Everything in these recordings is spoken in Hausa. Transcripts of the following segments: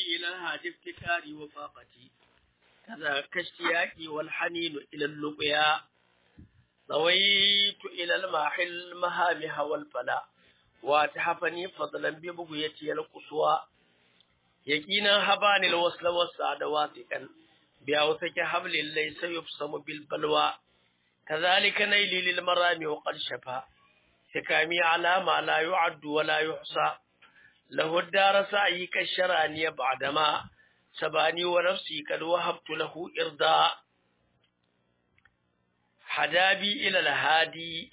إلى الهادي افتكاري وفاقتي كذا كاشتياقي والحنين إلى اللقيا ضويت إلى الماحل المهامح والفلا واتحفني فضلا ببغيتي القصوى يقينا هباني الوصل والسعد واثقا بأوثق حبل ليس يبصم بالبلوى كذلك نيلي للمرام وقد شفى سكامي على ما لا يعد ولا يحصى له الدار سعي كالشراني بعدما سباني ونفسي قد وهبت له إرضاء حدابي إلى الهادي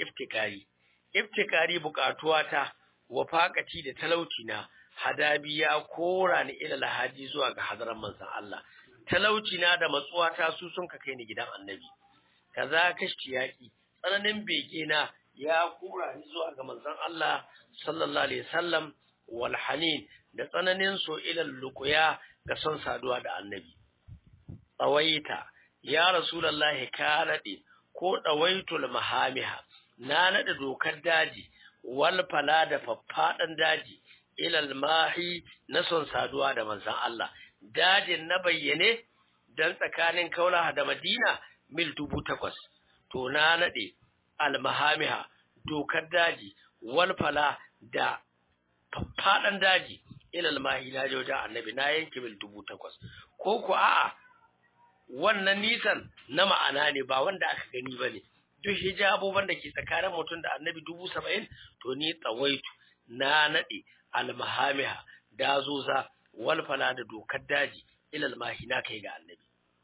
ابتكاري بقاتواتا وفاقتي da talaucina hadabi ya kora ni ila lahadi zuwa ga hadaran manzon Allah talaucina da matsuwata su sun ka kai ni gidan annabi kaza kashtiyaki tsananin bege na ya kora ni zuwa ga manzon Allah sallallahu alaihi wasallam wal hanin da tsananin so ila luqya ga son saduwa da annabi tsawaita ya rasulullahi ka nade ko dawaitul mahamiha na nade dokar daji wal fala da faffadan daji ilal mahi na son saduwa da manzon Allah dajin na bayyane dan tsakanin Kaulaha da Madina mil 8,000 to na nade al mahamiha dokar daji wal fala da faffadan daji ilal mahi na joja annabi na yanke mil 8,000 ko a'a wannan nisan na ma'ana ne ba wanda aka gani bane duk hijaboban da ke tsakanin mutum da annabi 70,000 to ni tsawaitu na nade almahamiha dazuza wal fala da dokar daji ilal mahina kai ga annabi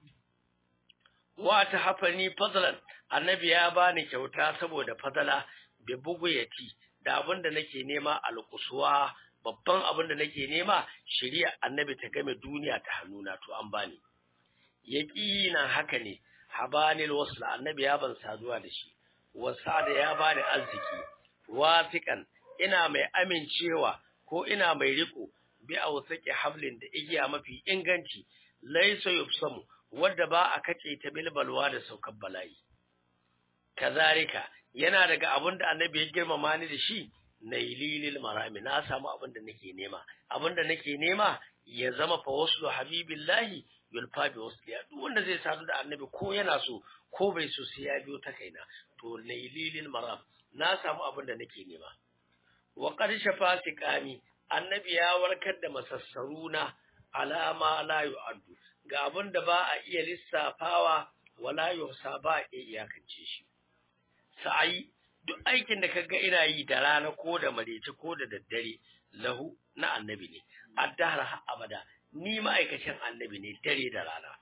wa ta hafani fadlan annabi ya bani kyauta saboda fadala bi buguyati da abinda nake nema alqusuwa babban abinda nake nema shari'a annabi ta game duniya ta hannuna to an bani yaqinan haka ne habanil wasl annabi ya ban saduwa da shi wasada ya bani arziki wafiqan ina mai amincewa ko ina mai riko bi awsaqi hablin da igiya mafi inganci laysa yubsamu wanda ba a kace ta bilbalwa da saukar bala'i kazalika yana daga abinda annabi ya girmama ni da shi naililil marami na samu abinda nake nema ya zama fa waslu habibillahi yulfa bi wasliya duk wanda zai sadu da annabi ko yana so ko bai so sai ya biyo ta kaina to naililil maram na samu abinda nake nema wa qad shafa siqami annabi ya warkar da masassaruna alama la yu'addu ga abinda ba a iya lissafawa wala yusa ba a iyakance shi sai duk aikin da kaga ina yi da rana ko da marece ko da daddare lahu na annabi ne addahar abada ni ma'aikacin annabi ne dare da rana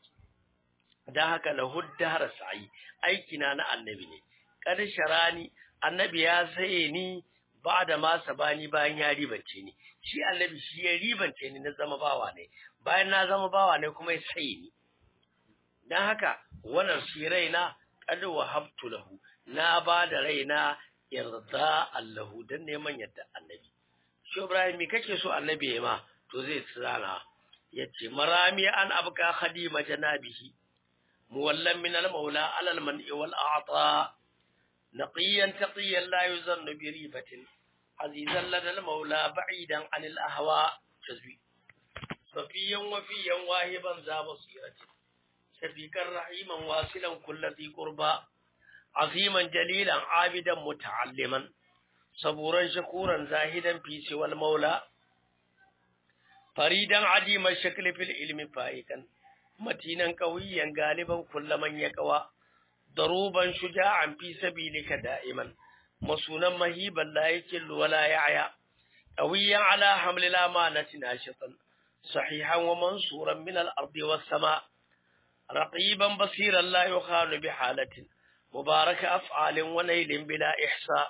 dan haka lahu dahar sai aikina na annabi ne kad sharani annabi ya saye ni ba da ma sabani bayan ya ribance ni shi annabi shi ya ribance ni na zama bawa ne bayan na zama bawa ne kuma ya saye ni dan haka wannan shi raina qad wahabtu lahu na ba da raina yarda Allahu dan neman yadda annabi shi Ibrahim me kake so annabi ya ma to zai tsana yace marami an abka khadima janabihi muwallam min al-maula ala al-man'i wal a'ta naqiyan taqiyan la yuzannu bi ribatin azizan lada al-maula ba'idan an al-ahwa tazwi safiyan wafiyan wahiban za basirati shafiqan rahiman wasilan kullati qurba aziman jalilan abidan muta'alliman saburan shakuran zahidan fi siwal maula faridan adiman shakli fil ilmi fa'ikan matinan qawiyan galiban kullaman yaqwa daruban shuja'an fi sabilika da'iman masunan mahiban la yakillu wala ya'ya qawiyan ala hamlil amanati nashitan sahihan wa mansuran min al-ardi was sama raqiban basiran la yukhanu bi halatin mubarak af'alin wa nailin bila ihsa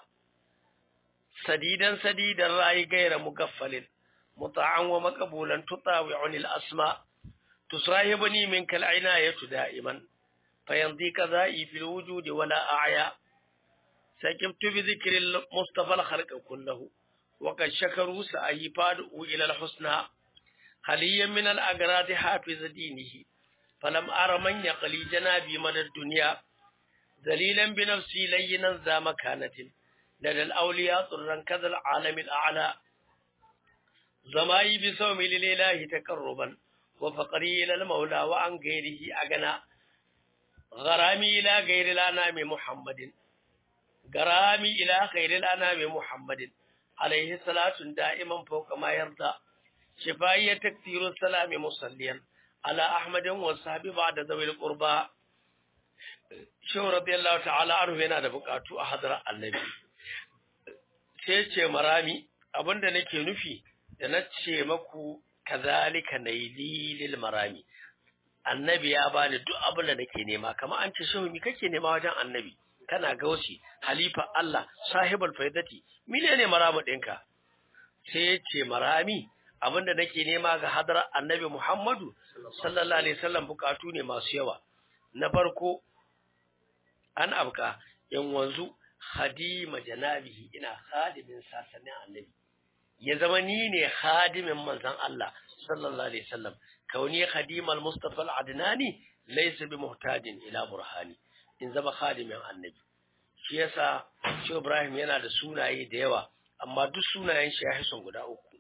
sadidan ra'i ghayra mugaffalin muta'an wa maqbulan tutawi'uni al-asma tusahibuni minka al-inayatu da'iman fayamdi kadha'i fil wujudi wala a'ya sakibtu bi dhikri al-mustafa al-khalq kulluhu wa qad shakaru sa'ifadu ila al-husna haliyan min al-agrad hafiz dinihi falam ara man yaqli janabi man ad-dunya dalilan bi nafsi layyinan za makanatin لدى الأولياء طرا كذا العالم الأعلى zamayi bi sawmi lillahi taqarruban wa faqri ila al-maula wa an ghairihi agana gharami ila ghairi al-anami muhammadin garami ila ghairi al-anami muhammadin alayhi salatu da'iman fawqa ma yarda shifaiya taktiru salami musalliyan ala ahmadin wa sahbi ba'da zawil qurba shehu radiyallahu ta'ala anhu yana da bukatu a hadrar annabi sai ce marami abinda nake nufi da na ce maku kazalika naili lil marami annabi ya bani duk abin da nake nema kamar an ce shehu mi kake nema wajen annabi kana gausi halifa Allah sahibul faidati menene maramu dinka sai ya ce marami abinda nake nema ga hadrar annabi Muhammadu sallallahu alaihi wasallam bukatu ne masu yawa na farko an abka yan wanzu khadima janabihi ina khadimin sasanin annabi ya zama ni ne khadimin manzon Allah sallallahu alaihi wasallam kauni khadimal mustafa al-adnani laysa bi muhtajin ila burhani in zama khadimin annabi shi yasa shi Ibrahim yana da sunaye da yawa amma duk sunayen shi ya son guda uku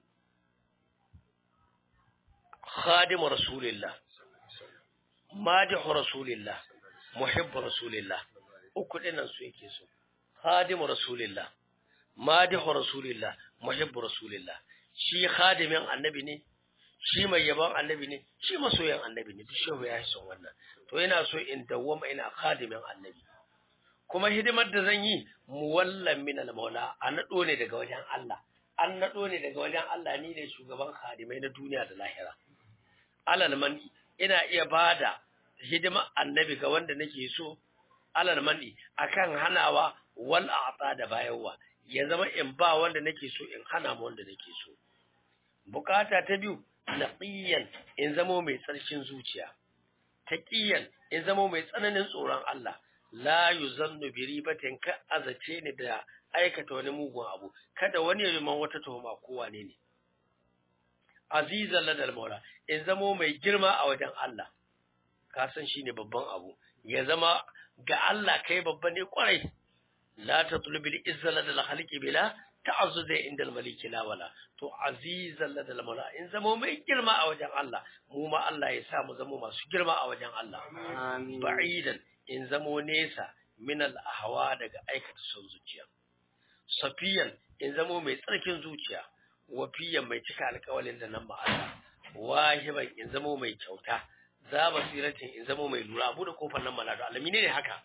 khadimu rasulillah madihu rasulillah muhibbu rasulillah uku dinnan su yake so khadimu rasulillah madihu rasulillah muhibbu rasulillah shi khadimin annabi ne shi mai yaban annabi ne shi masoyan annabi ne duk shehu ya son wannan to ina so in dawwama ina khadimin annabi kuma hidimar da zan yi muwallan min al-maula an nado ne daga wajen Allah an nado ne daga wajen Allah ni ne shugaban khadimai na duniya da lahira alal man ina iya bada hidimar annabi ga wanda nake so alal mani akan hanawa wal a'ta da bayarwa ya zama in ba wanda nake so in hana mu wanda nake so bukata ta biyu naqiyan in zamo mai tsarkin zuciya taqiyan in zamo mai tsananin tsoron Allah la yuzannu bi ribatin ka azace ni da aikata wani mugun abu kada wani ya man wata tuhuma ko wane ne azizan ladal maula in zamo mai girma a wajen Allah ka san shine babban abu ya zama ga Allah kai babba ne kwarai la tatlubil izza ladal khaliqi bila ta'azzuz inda al-malik la wala to azizan ladal maula in zamo mai girma a wajen Allah mu ma Allah ya sa mu zamo masu girma a wajen Allah amin ba'idan in zamo nesa min al-ahwa daga aikata son zuciya safiyan in zamo mai tsarkin zuciya wafiyan mai cika alƙawalin da nan ma Allah wahiban in zamo mai kyauta za basiratin in zamo mai lura abu da kofar nan malado alami ne haka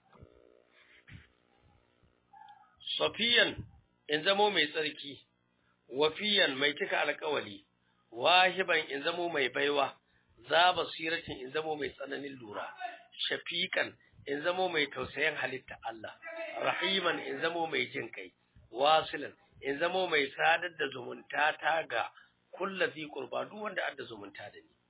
safiyan in zamo mai tsarki wafiyan mai cika alƙawali wahiban in zamo mai baiwa za basiratin in zamo mai tsananin lura shafiqan in zamo mai tausayin halitta Allah rahiman in zamo mai jin kai wasilan in zamo mai sadar da zumunta ta ga kullazi qurba duk wanda adda zumunta da ni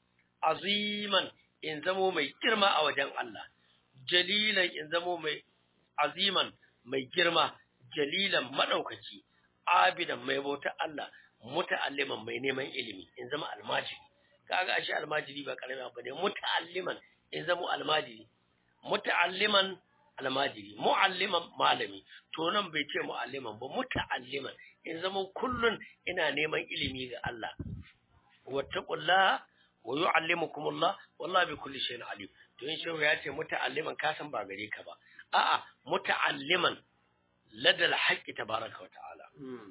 aziman in zamo mai girma a wajen Allah jalilan in zamo mai aziman mai girma jalilan madaukaki abidan mai bauta Allah muta'alliman mai neman ilimi in zama almajiri kaga ashe almajiri ba karami abu ne muta'alliman in zama almajiri muta'alliman almajiri mu'alliman malami to nan bai ce mu'alliman ba muta'alliman in zama kullun ina neman ilimi ga Allah wattaqullaha wa yu'allimukumullah wallahi bi kulli shay'in alim to in shehu ya ce muta'alliman ka san ba gare ka ba a'a muta'alliman ladal haqqi tabaraka wa ta'ala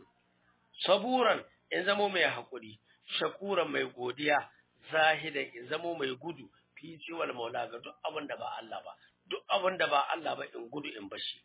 saburan in zamo mai hakuri shakuran mai godiya zahidan in zamo mai gudu fi ciwal maula ga duk abin da ba Allah ba duk abin da ba Allah ba in gudu in bashi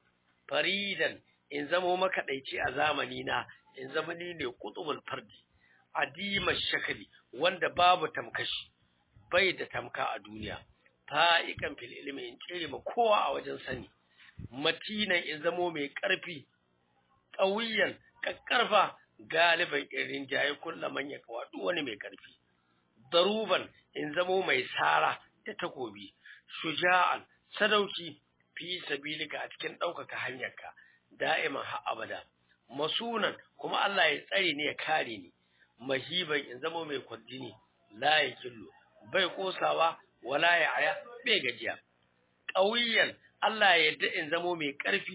faridan in zamo makadaici a zamani na in zamani ne qutubul fardi adima shakali wanda babu tamkashi bai da tamka a duniya fa'ikan fil ilmi in tsere ma kowa a wajen sani matinan in zamo mai karfi qawiyan kakkarfa galiban irin jaye kullu man ya kawadu wani mai karfi daruban in zamo mai sara da takobi shuja'an sadauki fi sabilika a cikin daukaka hanyarka da'iman har abada masunan kuma Allah ya tsare ni ya kare ni mahiban in zamo mai kwadini la yakillu bai kosawa wala ya aya bai gajiya qawiyan Allah ya yarda in zamo mai karfi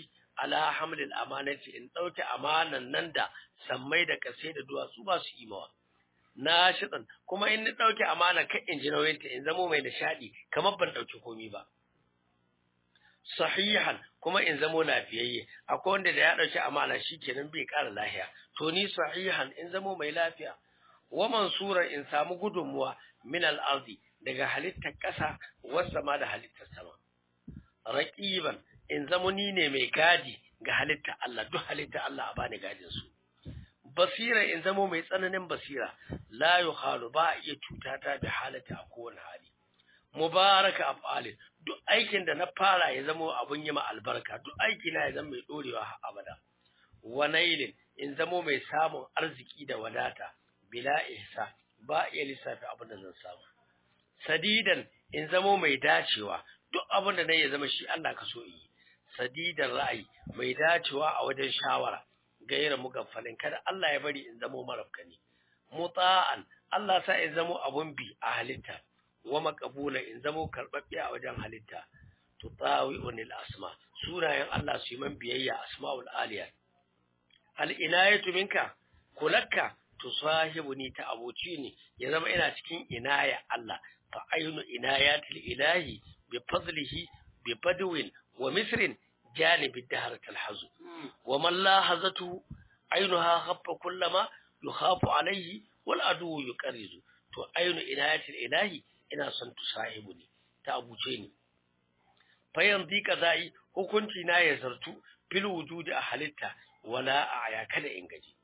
ala hamlil amanati in dauke amanan nan da sammai da kasai da duwatsu ba su imawa na shidan kuma in ni dauke amana kan in ji nauyinta in zamo mai nishadi kamar ban dauki komai ba sahihan kuma in zamo lafiyayye akwai wanda da ya dauki amana shikenan bai ƙara lafiya to ni sahihan in zamo mai lafiya wa mansura in samu gudunmuwa min al-ardi daga halittar ƙasa wasa ma da halittar sama raqiban in zamo ni ne mai gadi ga halittar Allah duk halittar Allah a bani gadin su basira in zamo mai tsananin basira la yuhalu ba iya cuta ta bi halata a kowane hali mubaraka af'ali duk aikin da na fara ya zamo abun yi ma albarka duk aiki na ya zama mai dorewa har abada wa nailin in zamo mai samun arziki da wadata bila ihsa ba iya lissafi abin da zan samu sadidan in zamo mai dacewa duk abin da nayi ya zama shi Allah ka so yi sadidan ra'ayi mai dacewa a wajen shawara gaira mugaffalin kada Allah ya bari in zamo marafkani muta'an Allah sa in zamo abun bi a halitta wa maqbula in zamo karbabbe a wajen halitta tutawi'unil asma sunayen Allah su yi man biyayya asmaul aliyah al inayatu minka kulakka tusahibuni ta abuci ne ya zama ina cikin inaya Allah fa aynu inayatil ilahi bi fadlihi bi badwin wa misrin جانب الدهر تلحظ ومن لاحظته عينها خف كلما يخاف عليه والعدو يكرز تو عين عناية الإله إنا سنت صاحبني تأبوتيني فينضي قضائي hukunci na ya zartu fil wujudi a halitta wala a'ya kada in gaji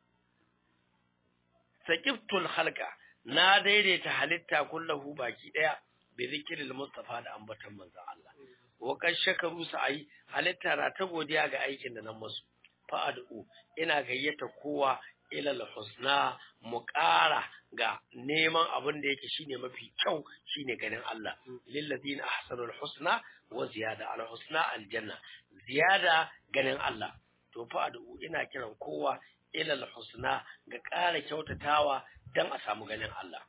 saqiftul khalqa na daidaita halitta kullahu baki daya bi zikril mustafa da ambatan manzon Allah wa kan shakaru sa'ai halitta na ta godiya ga aikin da nan musu fa'adu ina gayyata kowa ilal husna mu ƙara ga neman abin da yake shine mafi kyau shine ganin Allah lil ladina ahsanul husna wa ziyada al husna al janna ziyada ganin Allah to fa'adu ina kiran kowa ilal husna ga ƙara kyautatawa dan a samu ganin Allah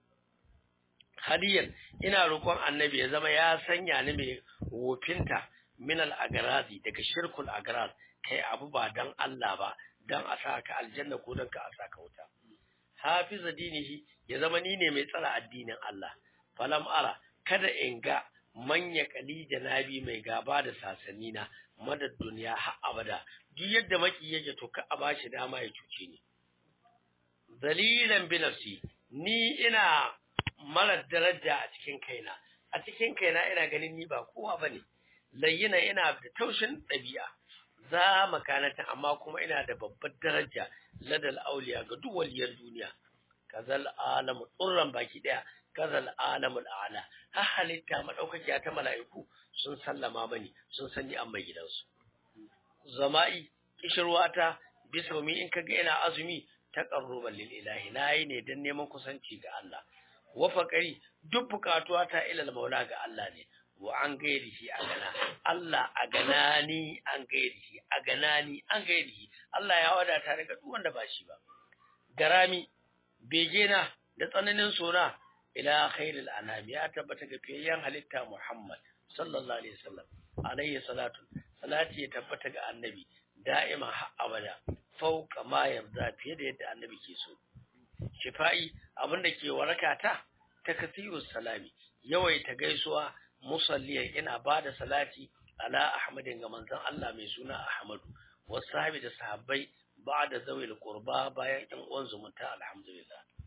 hadiyan ina roƙon annabi ya zama ya sanya ni mai wofinta min al-agrazi daga shirkul agraz kai abu ba dan Allah ba dan a saka aljanna ko dan ka a saka wuta hafiz dinihi ya zama ni ne mai tsara addinin Allah falam ara kada in ga manya kali janabi mai gaba da sasanni na madad duniya har abada duk yadda maki yake to ka a bashi dama ya cuce ni dalilan bi nafsi ni ina mara daraja a cikin kaina ina ganin ni ba kowa bane layyina ina da taushin ɗabi'a za makanatan amma kuma ina da babbar daraja ladal auliya ga duk waliyan duniya kazal alamu tsurran baki daya kazal alamul a'la ha halitta madaukakiya ta mala'iku sun sallama mani sun sani an mai gidansu zama'i kishirwata bisaumi in kaga ina azumi taqarruban lil ilahi nayi ne dan neman kusanci ga Allah wa faqari duk bukatuwa ta ilal maula ga Allah ne wa an gairi shi a gana Allah a gana ni an gairi shi a gana ni an gairi shi Allah ya wadata daga duk wanda ba shi ba garami begena da tsananin sona ila khairil anam ya tabbata ga fiyayyen halitta Muhammad sallallahu alaihi wasallam alayhi salatu salati ya tabbata ga annabi da'ima har abada fauka ma yarda fiye da yadda annabi ke so shifa'i abinda ke waraka ta takasirus salami yawaita gaisuwa musalliyan ina bada salati ala ahmadin ga manzon Allah mai suna Ahmadu wasahabi da sahabbai ba'da zawil qurba bayan ɗan uwan zumunta alhamdulillah